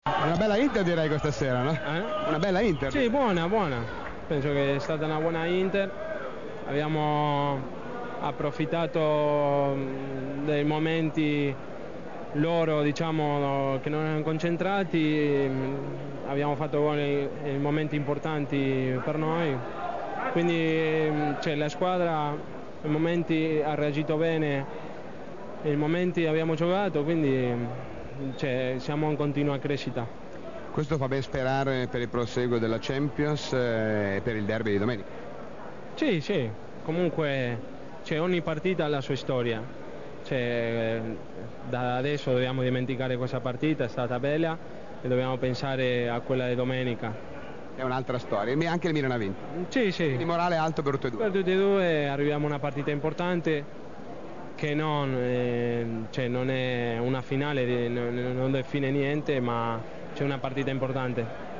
Una bella Inter direi questa sera, no? Una bella Inter. Sì, buona. Penso che è stata una buona Inter. Abbiamo approfittato dei momenti loro, diciamo, che non erano concentrati. Abbiamo fatto gol in momenti importanti per noi. Quindi la squadra in momenti ha reagito bene, in momenti abbiamo giocato, quindi siamo in continua crescita. Questo fa ben sperare per il proseguo della Champions e per il derby di domenica. Sì, comunque ogni partita ha la sua storia. Da adesso dobbiamo dimenticare questa partita, è stata bella, e dobbiamo pensare a quella di domenica. È un'altra storia, anche il Milan ha vinto. Sì. Quindi morale alto per tutti e due. Per tutti e due arriviamo a una partita importante che non è una finale, non define niente, ma c'è una partita importante.